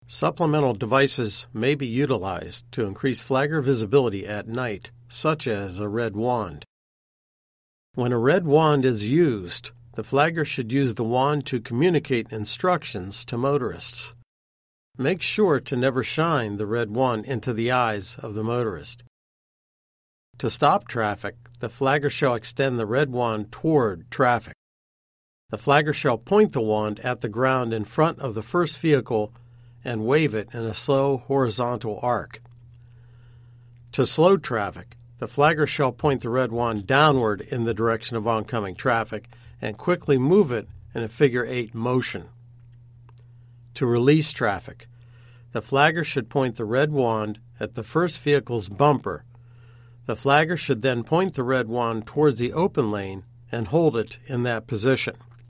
Supplemental devices may be utilized to increase flagger visibility at night, such as a red wand. When a red wand is used, the flagger should use the wand to communicate instructions to motorists. Make sure to never shine the red wand into the eyes of the motorist. To stop traffic, the flagger shall extend the red wand toward traffic. The flagger shall point the wand at the ground in front of the first vehicle and wave it in a slow horizontal arc. To slow traffic, the flagger shall point the red wand downward in the direction of oncoming traffic and quickly move it in a figure-8 motion. To release traffic, the flagger should point the red wand at the first vehicle's bumper. The flagger should then point the red wand towards the open lane and hold it in that position.